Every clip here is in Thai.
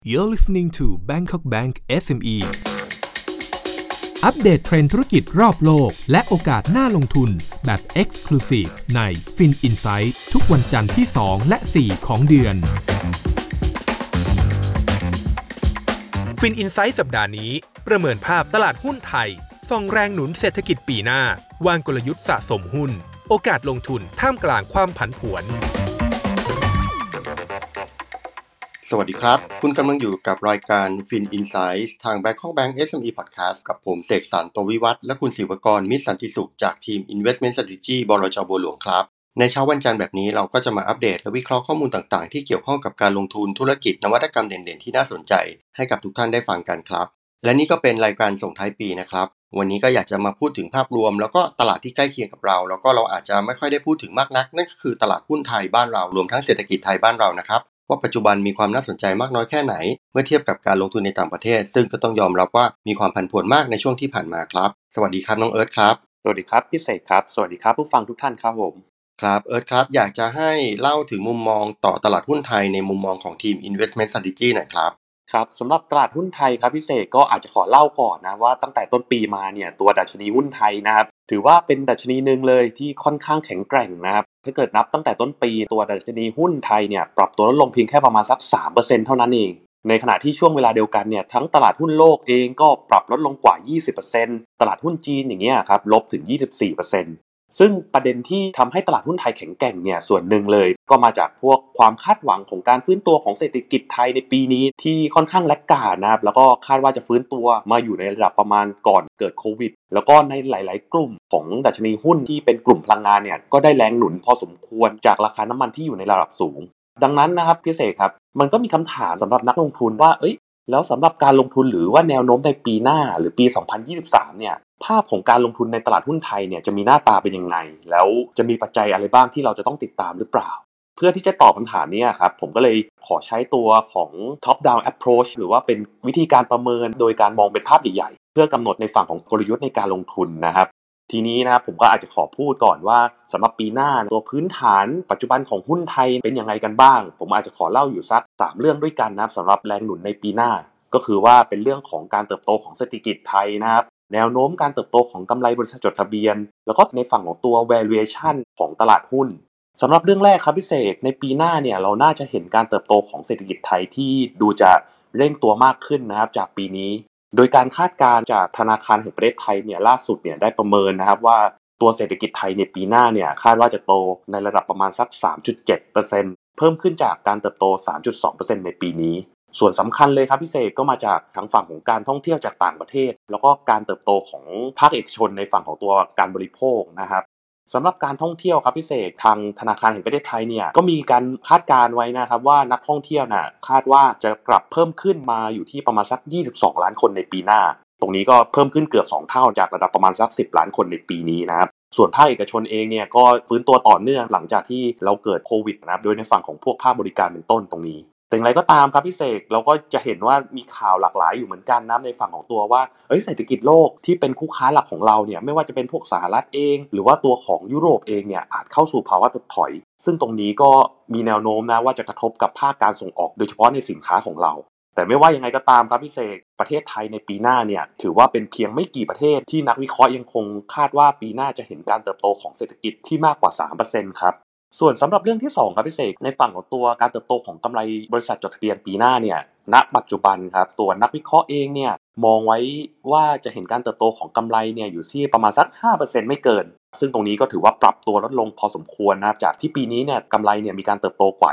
You're listening to Bangkok Bank SME อัปเดตเทรนด์ธุรกิจรอบโลกและโอกาสน่าลงทุนแบบ Exclusive ใน Fin Insight ทุกวันจันทร์ที่ 2 และ 4 ของเดือน Fin Insight สัปดาห์นี้ประเมินภาพตลาดหุ้นไทยส่องแรงหนุนเศรษฐกิจปีหน้าวางกลยุทธ์สะสมหุ้นโอกาสลงทุนท่ามกลางความผันผวนสวัสดีครับคุณกำลังอยู่กับรายการ Fin Insights ทาง Bangkok Bank SME Podcast กับผมเสกสรร โตวิวัฒน์และคุณศิวกร มิตรสันติสุขจากทีม Investment Strategy บลจ.บัวหลวงครับในเช้าวันจันทร์แบบนี้เราก็จะมาอัปเดตและวิเคราะห์ข้อมูลต่างๆที่เกี่ยวข้องกับการลงทุนธุรกิจนวัตกรรมเด่นๆที่น่าสนใจให้กับทุกท่านได้ฟังกันครับและนี่ก็เป็นรายการส่งท้ายปีนะครับวันนี้ก็อยากจะมาพูดถึงภาพรวมแล้วก็ตลาดที่ใกล้เคียงกับเราแล้วก็เราอาจจะไม่ค่อยได้พูดถึงมากนักนั่นก็คือตลาดหุ้นไทยบ้านเรารวมทั้งเศรษฐกิจไทยบ้านเรานะครับว่าปัจจุบันมีความน่าสนใจมากน้อยแค่ไหนเมื่อเทียบกับการลงทุนในต่างประเทศซึ่งก็ต้องยอมรับว่ามีความผันผวนมากในช่วงที่ผ่านมาครับสวัสดีครับน้องเอิร์ธครับสวัสดีครับพี่เสกครับสวัสดีครับผู้ฟังทุกท่านครับผมครับเอิร์ธครับอยากจะให้เล่าถึงมุมมองต่อตลาดหุ้นไทยในมุมมองของทีม Investment Strategy หน่อยครับครับสำหรับตลาดหุ้นไทยครับพี่เสกก็อาจจะขอเล่าก่อนนะว่าตั้งแต่ต้นปีมาเนี่ยตัวดัชนีหุ้นไทยนะครับถือว่าเป็นดัชนีนึงเลยที่ค่อนข้างแข็งแกร่งนะครับถ้าเกิดนับตั้งแต่ต้นปีตัวดัชนีหุ้นไทยเนี่ยปรับตัวลดลงเพียงแค่ประมาณสัก 3% เท่านั้นเองในขณะที่ช่วงเวลาเดียวกันเนี่ยทั้งตลาดหุ้นโลกเองก็ปรับลดลงกว่า 20% ตลาดหุ้นจีนอย่างเงี้ยครับลบถึง 24%ซึ่งประเด็นที่ทำให้ตลาดหุ้นไทยแข็งแกร่งเนี่ยส่วนหนึ่งเลยก็มาจากพวกความคาดหวังของการฟื้นตัวของเศรษฐกิจไทยในปีนี้ที่ค่อนข้างแลกขาดนะครับแล้วก็คาดว่าจะฟื้นตัวมาอยู่ในระดับประมาณก่อนเกิดโควิดแล้วก็ในหลายๆกลุ่มของดัชนีหุ้นที่เป็นกลุ่มพลังงานเนี่ยก็ได้แรงหนุนพอสมควรจากราคาน้ำมันที่อยู่ในระดับสูงดังนั้นนะครับพี่เสกครับมันก็มีคำถามสำหรับนักลงทุนว่าแล้วสำหรับการลงทุนหรือว่าแนวโน้มในปีหน้าหรือปี 2023 เนี่ยภาพของการลงทุนในตลาดหุ้นไทยเนี่ยจะมีหน้าตาเป็นยังไงแล้วจะมีปัจจัยอะไรบ้างที่เราจะต้องติดตามหรือเปล่าเพื่อที่จะตอบคำถามนี้ครับผมก็เลยขอใช้ตัวของ top down approach หรือว่าเป็นวิธีการประเมินโดยการมองเป็นภาพใหญ่ๆเพื่อกำหนดในฝั่งของกลยุทธ์ในการลงทุนนะครับทีนี้นะครับผมก็อาจจะขอพูดก่อนว่าสำหรับปีหน้าตัวพื้นฐานปัจจุบันของหุ้นไทยเป็นยังไงกันบ้างผมอาจจะขอเล่าอยู่สัก3เรื่องด้วยกันนะครับสำหรับแรงหนุนในปีหน้าก็คือว่าเป็นเรื่องของการเติบโตของเศรษฐกิจไทยนะครับแนวโน้มการเติบโตของกำไรบริษัทจดทะเบียนแล้วก็ในฝั่งของตัว valuation ของตลาดหุ้นสำหรับเรื่องแรกครับพี่เสกในปีหน้าเนี่ยเราน่าจะเห็นการเติบโตของเศรษฐกิจไทยที่ดูจะเร่งตัวมากขึ้นนะครับจากปีนี้โดยการคาดการณ์จากธนาคารแห่งประเทศไทยเนี่ยล่าสุดเนี่ยได้ประเมินนะครับว่าตัวเศรษฐกิจไทยในปีหน้าเนี่ยคาดว่าจะโตในระดับประมาณสัก 3.7% เพิ่มขึ้นจากการเติบโต 3.2% ในปีนี้ส่วนสำคัญเลยครับพี่เสกก็มาจากทางฝั่งของการท่องเที่ยวจากต่างประเทศแล้วก็การเติบโตของภาคเอกชนในฝั่งของตัวการบริโภคนะครับสำหรับการท่องเที่ยวครับพี่เสกทางธนาคารแห่งประเทศไทยเนี่ยก็มีการคาดการณ์ไว้นะครับว่านักท่องเที่ยวน่ะคาดว่าจะกลับเพิ่มขึ้นมาอยู่ที่ประมาณสัก22ล้านคนในปีหน้าตรงนี้ก็เพิ่มขึ้นเกือบ2เท่าจากระดับประมาณสัก10ล้านคนในปีนี้นะครับส่วนภาคเอกชนเองเนี่ยก็ฟื้นตัวต่อเนื่องหลังจากที่เราเกิดโควิดนะครับโดยในฝั่งของพวกภาคบริการเป็นต้นตรงนี้แต่อย่างไรก็ตามครับพี่เสกเราก็จะเห็นว่ามีข่าวหลากหลายอยู่เหมือนกันนะในฝั่งของตัวว่าเศรษฐกิจโลกที่เป็นคู่ค้าหลักของเราเนี่ยไม่ว่าจะเป็นพวกสหรัฐเองหรือว่าตัวของยุโรปเองเนี่ยอาจเข้าสู่ภาวะถดถอยซึ่งตรงนี้ก็มีแนวโน้มนะว่าจะกระทบกับภาคการส่งออกโดยเฉพาะในสินค้าของเราแต่ไม่ว่ายังไงก็ตามครับพี่เสกประเทศไทยในปีหน้าเนี่ยถือว่าเป็นเพียงไม่กี่ประเทศที่นักวิเคราะห์ยังคงคาดว่าปีหน้าจะเห็นการเติบโตของเศรษฐกิจที่มากกว่า 3% ครับส่วนสำหรับเรื่องที่2ครับพี่เสกในฝั่งของตัวการเติบโตของกำไรบริษัทจดทะเบียนปีหน้าเนี่ยณปัจจุบันครับตัวนักวิเคราะห์เองเนี่ยมองไว้ว่าจะเห็นการเติบโตของกำไรเนี่ยอยู่ที่ประมาณสัก 5% ไม่เกินซึ่งตรงนี้ก็ถือว่าปรับตัวลดลงพอสมควรนะครับจากที่ปีนี้เนี่ยกำไรเนี่ยมีการเติบโตกว่า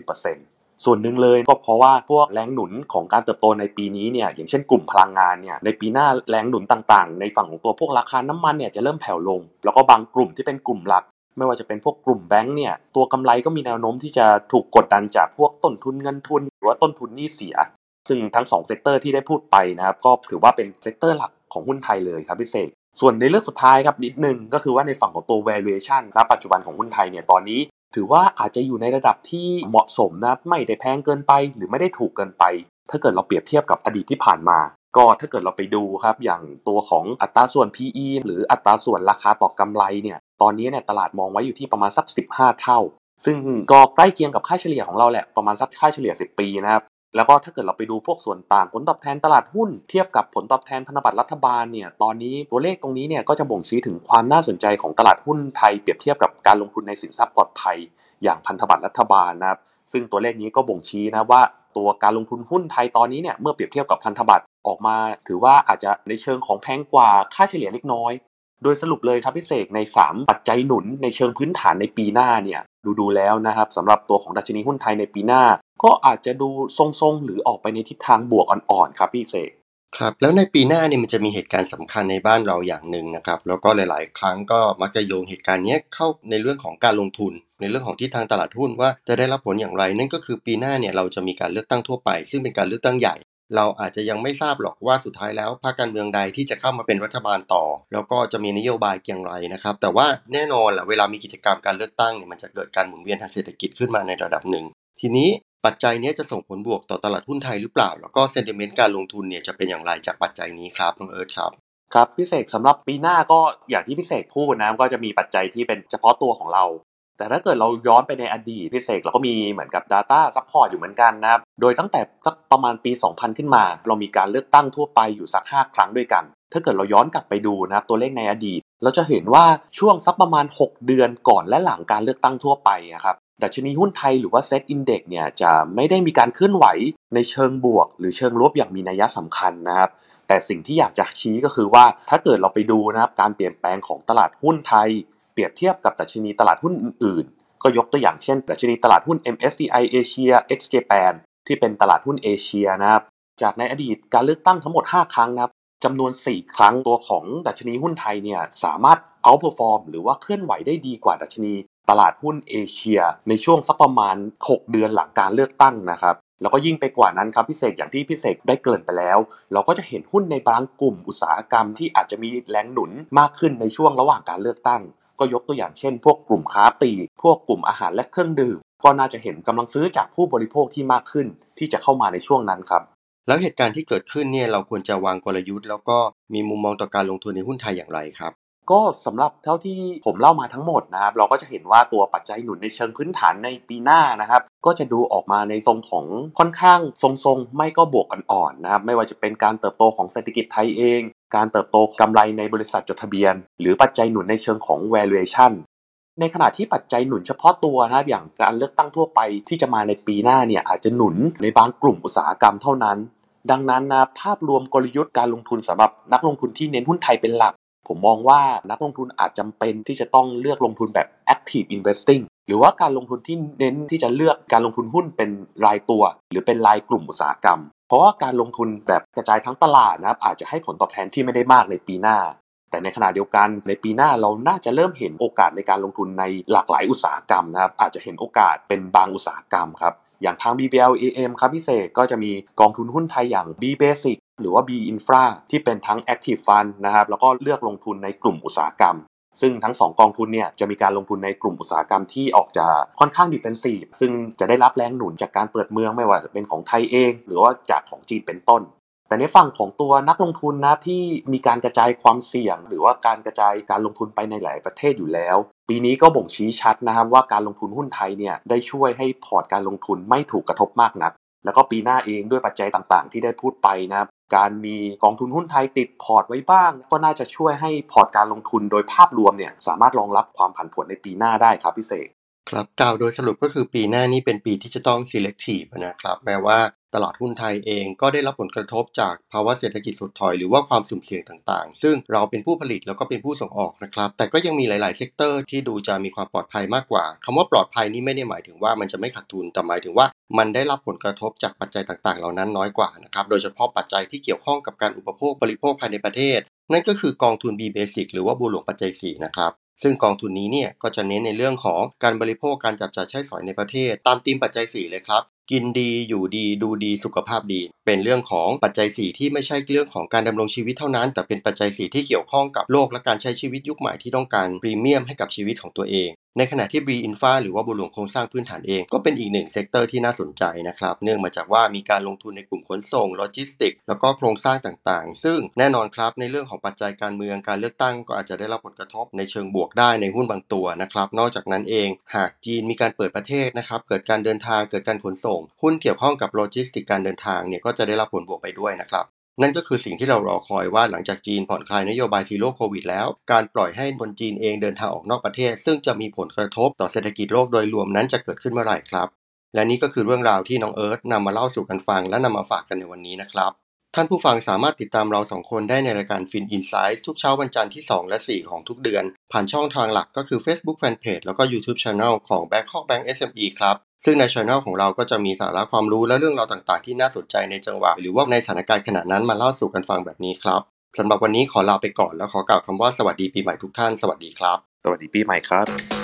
20%ส่วนหนึ่งเลยก็เพราะว่าพวกแรงหนุนของการเติบโตในปีนี้เนี่ยอย่างเช่นกลุ่มพลังงานเนี่ยในปีหน้าแรงหนุนต่างๆในฝั่งของตัวพวกราคาน้ำมันเนี่ยจะเริ่มแผ่วลงแล้วก็บางกลุ่มที่เป็นกลุ่มหลักไม่ว่าจะเป็นพวกกลุ่มแบงก์เนี่ยตัวกำไรก็มีแนวโน้มที่จะถูกกดดันจากพวกต้นทุนเงินทุนหรือว่าต้นทุนหนี้เสียซึ่งทั้ง2เซกเตอร์ที่ได้พูดไปนะครับก็ถือว่าเป็นเซกเตอร์หลักของหุ้นไทยเลยครับพี่เสกส่วนในเรื่องสุดท้ายครับนิดนึงก็คือว่าในฝั่งของตัว valuation ณปัจจุบันของหุ้นไทยเนี่ยตอนนี้ถือว่าอาจจะอยู่ในระดับที่เหมาะสมนะไม่ได้แพงเกินไปหรือไม่ได้ถูกเกินไปถ้าเกิดเราเปรียบเทียบกับอดีตที่ผ่านมาก็ถ้าเกิดเราไปดูครับอย่างตัวของอัตราส่วน PE หรืออัตราส่วนราคาต่อกำไรเนี่ยตอนนี้เนี่ยตลาดมองไว้อยู่ที่ประมาณสัก15เท่าซึ่งก็ใกล้เคียงกับค่าเฉลี่ยของเราแหละประมาณสักค่าเฉลี่ย10ปีนะครับแล้วก็ถ้าเกิดเราไปดูพวกส่วนต่างผลตอบแทนตลาดหุ้นเทียบกับผลตอบแทนพันธบัตรรัฐบาลเนี่ยตอนนี้ตัวเลขตรงนี้เนี่ยก็จะบ่งชี้ถึงความน่าสนใจของตลาดหุ้นไทยเปรียบเทียบกับการลงทุนในสินทรัพย์ปลอดภัยอย่างพันธบัตรรัฐบาลนะครับซึ่งตัวเลขนี้ก็บ่งชี้นะว่าตัวการลงทุนหุ้นไทยตอนนี้เนี่ยเมื่อเปรียบเทียบกับพันธบัตรออกมาถือว่าอาจจะในเชิงของแพงกว่าค่าเฉลี่ยเล็กน้อยโดยสรุปเลยครับพี่เสกใน3ปัจจัยหนุนในเชิงพื้นฐานในปีหน้าเนี่ยดูแล้วนะครับสำหรับตัวของดัชนีหุ้นไทยในปีหน้าก็อาจจะดูทรงๆหรือออกไปในทิศทางบวกอ่อนๆครับพี่เสกครับแล้วในปีหน้าเนี่ยมันจะมีเหตุการณ์สำคัญในบ้านเราอย่างหนึ่งนะครับแล้วก็หลายๆครั้งก็มักจะโยงเหตุการณ์นี้เข้าในเรื่องของการลงทุนในเรื่องของทิศทางตลาดหุ้นว่าจะได้รับผลอย่างไรนั่นก็คือปีหน้าเนี่ยเราจะมีการเลือกตั้งทั่วไปซึ่งเป็นการเลือกตั้งใหญ่เราอาจจะยังไม่ทราบหรอกว่าสุดท้ายแล้วพรรคการเมืองใดที่จะเข้ามาเป็นรัฐบาลต่อแล้วก็จะมีนโยบายอย่างไรนะครับแต่ว่าแน่นอนแหละเวลามีกิจกรรมการเลือกตั้งเนี่ยมันจะเกิดการหมุนเวียนทางเศรษฐกิจขึ้นมาในระดับหนึ่งทีนี้ปัจจัยนี้จะส่งผลบวกต่อตลาดหุ้นไทยหรือเปล่าแล้วก็เซนติเมนต์การลงทุนเนี่ยจะเป็นอย่างไรจากปัจจัยนี้ครับน้องเอิร์ธครับครับพี่เสกสำหรับปีหน้าก็อย่างที่พี่เสกพูดนะก็จะมีปัจจัยที่เป็นเฉพาะตัวของเราแต่ถ้าเกิดเราย้อนไปในอดีตพี่เสกเราก็มีเหมือนกับ Data Support อยู่เหมือนกันนะครับโดยตั้งแต่สักประมาณปี 2000 ขึ้นมาเรามีการเลือกตั้งทั่วไปอยู่สัก5ครั้งด้วยกันถ้าเกิดเราย้อนกลับไปดูนะครับตัวเลขในอดีตเราจะเห็นว่าช่วงสักประมาณ6เดือนก่อนและหลังการเลือกตั้งทั่วไปครับดัชนีหุ้นไทยหรือว่า Set Index เนี่ยจะไม่ได้มีการเคลื่อนไหวในเชิงบวกหรือเชิงลบอย่างมีนัยสำคัญนะครับแต่สิ่งที่อยากจะชี้ก็คือว่าถ้าเกิดเราไปดูนะครับการเปลี่ยนแปลงของตลาดหุ้นไทยเปรียบเทียบกับดัชนีตลาดหุ้นอื่นๆก็ยกตัวอย่างเช่นดัชนีตลาดหุ้น MSCI Asia X Japan ที่เป็นตลาดหุ้นเอเชียนะครับจากในอดีตการเลือกตั้งทั้งหมด5ครั้งนะครับจำนวน4ครั้งตัวของดัชนีหุ้นไทยเนี่ยสามารถ outperform หรือว่าเคลื่อนไหวได้ดีกว่าดัชนีตลาดหุ้นเอเชียในช่วงสักประมาณ6เดือนหลังการเลือกตั้งนะครับแล้วก็ยิ่งไปกว่านั้นครับพี่เสกอย่างที่พี่เสกได้เกริ่นไปแล้วเราก็จะเห็นหุ้นในบางกลุ่มอุตสาหกรรมที่อาจจะมีแรงหนุนมากขึ้นในช่วงระหว่างการเลือกตั้งก็ยกตัวอย่างเช่นพวกกลุ่มค้าปลีกพวกกลุ่มอาหารและเครื่องดื่มก็น่าจะเห็นกำลังซื้อจากผู้บริโภคที่มากขึ้นที่จะเข้ามาในช่วงนั้นครับแล้วเหตุการณ์ที่เกิดขึ้นเนี่ยเราควรจะวางกลยุทธ์แล้วก็มีมุมมองต่อการลงทุนในหุ้นไทยอย่างไรครับก็สำหรับเท่าที่ผมเล่ามาทั้งหมดนะครับเราก็จะเห็นว่าตัวปัจจัยหนุนในเชิงพื้นฐานในปีหน้านะครับก็จะดูออกมาในตรงของค่อนข้างทรงๆไม่ก็บวกอ่อนๆนะครับไม่ว่าจะเป็นการเติบโตของเศรษฐกิจไทยเองการเติบโตกำไรในบริษัทจดทะเบียนหรือปัจจัยหนุนในเชิงของ valuation ในขณะที่ปัจจัยหนุนเฉพาะตัวนะครับอย่างการเลือกตั้งทั่วไปที่จะมาในปีหน้าเนี่ยอาจจะหนุนในบางกลุ่มอุตสาหกรรมเท่านั้นดังนั้นนะภาพรวมกลยุทธ์การลงทุนสำหรับนักลงทุนที่เน้นหุ้นไทยเป็นหลักผมมองว่านักลงทุนอาจจำเป็นที่จะต้องเลือกลงทุนแบบ active investing หรือว่าการลงทุนที่เน้นที่จะเลือกการลงทุนหุ้นเป็นรายตัวหรือเป็นรายกลุ่มอุตสาหกรรมเพราะว่าการลงทุนแบบกระจายทั้งตลาดนะครับอาจจะให้ผลตอบแทนที่ไม่ได้มากในปีหน้าแต่ในขณะเดียวกันในปีหน้าเราน่าจะเริ่มเห็นโอกาสในการลงทุนในหลากหลายอุตสาหกรรมนะครับอาจจะเห็นโอกาสเป็นบางอุตสาหกรรมครับอย่างทาง BBLAM ครับพี่เสกก็จะมีกองทุนหุ้นไทยอย่าง B Basic หรือว่า B Infra ที่เป็นทั้ง Active Fund นะครับแล้วก็เลือกลงทุนในกลุ่มอุตสาหกรรมซึ่งทั้ง2กองทุนเนี่ยจะมีการลงทุนในกลุ่มอุตสาหกรรมที่ออกจะค่อนข้าง Defensive ซึ่งจะได้รับแรงหนุนจากการเปิดเมืองไม่ว่าจะเป็นของไทยเองหรือว่าจากของจีนเป็นต้นแต่ในฝั่งของตัวนักลงทุนนะที่มีการกระจายความเสี่ยงหรือว่าการกระจายการลงทุนไปในหลายประเทศอยู่แล้วปีนี้ก็บ่งชี้ชัดนะครับว่าการลงทุนหุ้นไทยเนี่ยได้ช่วยให้พอร์ตการลงทุนไม่ถูกกระทบมากนักแล้วก็ปีหน้าเองด้วยปัจจัยต่างๆที่ได้พูดไปนะครับการมีกองทุนหุ้นไทยติดพอร์ตไว้บ้างก็น่าจะช่วยให้พอร์ตการลงทุนโดยภาพรวมเนี่ยสามารถรองรับความผันผวนในปีหน้าได้ครับพี่เสกครับกล่าวโดยสรุปก็คือปีหน้านี้เป็นปีที่จะต้อง selective นะครับแม้ว่าตลาดหุ้นไทยเองก็ได้รับผลกระทบจากภาวะเศรษฐกิจถดถอยหรือว่าความสุ่มเสี่ยงต่างๆซึ่งเราเป็นผู้ผลิตแล้วก็เป็นผู้ส่งออกนะครับแต่ก็ยังมีหลายๆเซกเตอร์ที่ดูจะมีความปลอดภัยมากกว่าคำว่าปลอดภัยนี้ไม่ได้หมายถึงว่ามันจะไม่ขาดทุนแต่หมายถึงว่ามันได้รับผลกระทบจากปัจจัยต่างๆเหล่านั้นน้อยกว่านะครับโดยเฉพาะปัจจัยที่เกี่ยวข้องกับการอุปโภคบริโภคภายในประเทศนั่นก็คือกองทุน B Basic หรือว่าบัวหลวงปัจจัย4นะครับซึ่งกองทุนนี้เนี่ยก็จะเน้นในเรื่องของการบริโภคการจับจ่ายใช้สอยในประเทศตามธีมปัจจัย4เลยครับกินดีอยู่ดีดูดีสุขภาพดีเป็นเรื่องของปัจจัย4ที่ไม่ใช่เรื่องของการดำรงชีวิตเท่านั้นแต่เป็นปัจจัย4ที่เกี่ยวข้องกับโลกและการใช้ชีวิตยุคใหม่ที่ต้องการพรีเมียมให้กับชีวิตของตัวเองในขณะที่ B Infra หรือว่าบัวหลวงโครงสร้างพื้นฐานเองก็เป็นอีกหนึ่งเซกเตอร์ที่น่าสนใจนะครับเนื่องมาจากว่ามีการลงทุนในกลุ่มขนส่งโลจิสติกส์แล้วก็โครงสร้างต่างๆซึ่งแน่นอนครับในเรื่องของปัจจัยการเมืองการเลือกตั้งก็อาจจะได้รับผลกระทบในเชิงบวกได้ในหุ้นบางตัวนะครับนอกจากนั้นเองหากจีนมีการเปิดประเทศนะครับเกิดการเดินทางเกิดการขนส่งส่งหุ้นเกี่ยวข้องกับโลจิสติกการเดินทางเนี่ยก็จะได้รับผลบวกไปด้วยนะครับนั่นก็คือสิ่งที่เรารอคอยว่าหลังจากจีนผ่อนคลายนโยบายซีโร่โควิดแล้วการปล่อยให้คนจีนเองเดินทางออกนอกประเทศซึ่งจะมีผลกระทบต่อเศรษฐกิจโลกโดยรวมนั้นจะเกิดขึ้นเมื่อไหร่ครับและนี่ก็คือเรื่องราวที่น้องเอิร์ธนำมาเล่าสู่กันฟังและนำมาฝากกันในวันนี้นะครับท่านผู้ฟังสามารถติดตามเรา2คนได้ในรายการ Fin Insights ทุกเช้าวันจันทร์ที่2และ4ของทุกเดือนผ่านช่องทางหลักก็คือ Facebook Fanpage แล้วก็ YouTube Channel ของ Bangkok Bank SME ครับซึ่งใน Channel ของเราก็จะมีสาระความรู้และเรื่องราวต่างๆที่น่าสนใจในจังหวะหรือว่าในสถานการณ์ขณะนั้นมาเล่าสู่กันฟังแบบนี้ครับสำหรับวันนี้ขอลาไปก่อนแล้วขอกล่าวคำว่าสวัสดีปีใหม่ทุกท่านสวัสดีครับสวัสดีปีใหม่ครับ